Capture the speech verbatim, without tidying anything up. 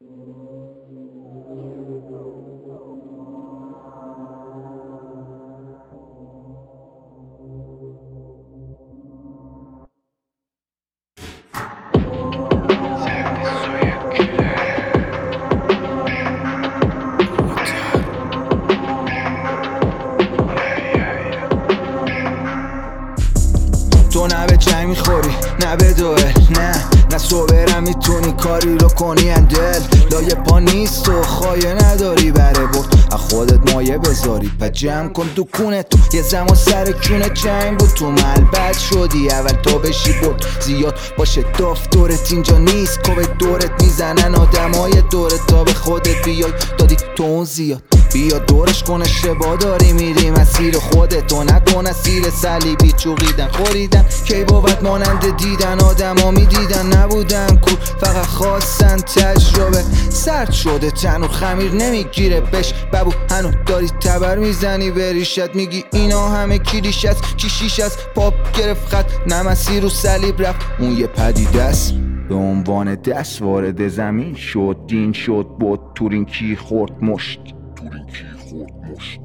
تو نه به جنگ میخوری نه به دوئل، نه نه صبره میتونی کاری رو کنی اندل لایه پا نیست و خواهی نداری بره برد از خودت مایه بذاری پا جمع کن تو کونه تو یه زمان سر کونه جنگ بود تو ملبت شدی اول تا بشی برد زیاد باشه داف دورت اینجا نیست کوه دورت میزنن آدمای دورت تا به خودت بیای دادی تو اون زیاد بیا دورش کن اشتباه داری میری مسیر خودتو نکن اسیر صلیبی چوقیدن خوریدن کی بود مانند دیدن آدم ها میدیدن نبودن کور فقط خواستن تجربه سرد شده تنور خمیر نمیگیره بش ببو هنو داری تبر میزنی به ریشت میگی اینا همه کلیش است کیشیش است پاپ گرفت خط نمسی رو صلیب رفت اون یه پدیده است به عنوان دست وارد زمین شد دین شد بود تورین کی خورد مشت تورین کی خورد مشت